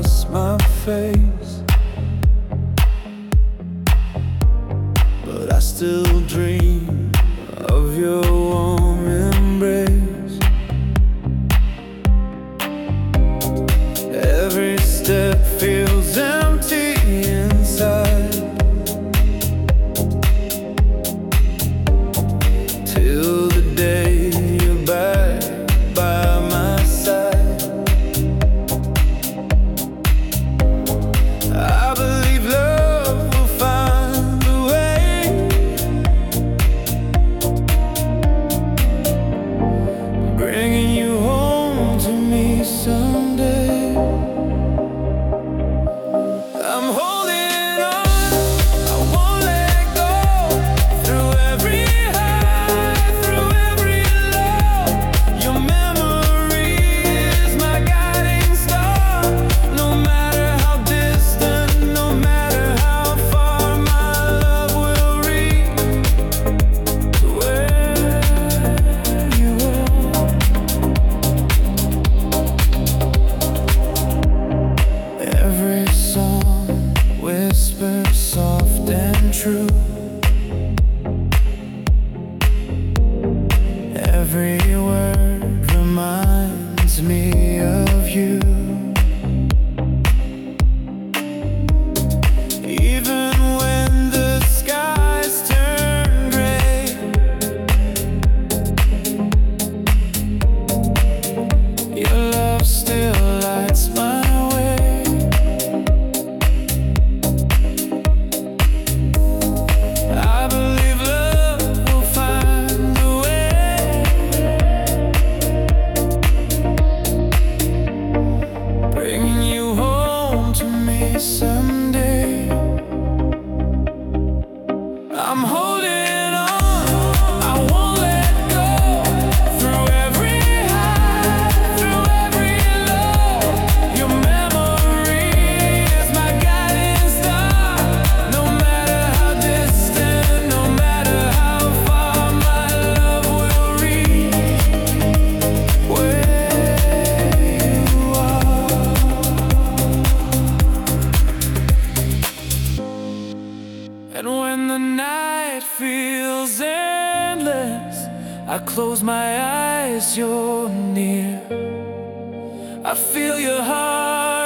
across my face, but I still dream of your warm embrace. Every step feels empty inside, till the day you're back by my side. I believe love will find a way, bringing you home to me someday. I'm holding on, I won't let go. Through every high, through every low, your memory is my guiding star. No matter how distant, no matter how far, my love will reach where you are. Every song whispered soft and true, every word reminds me of you. Even when the skies turn gray, your love still lights my way. I believe love will find a way, bringing you home to me someday. I'm holding on, I won't let go. Through every high, through every low, your memory is my guiding star. No matter how distant, no matter how far, my love will reach where you are. And when the night feels endless, I close my eyes, you're near. I feel your heart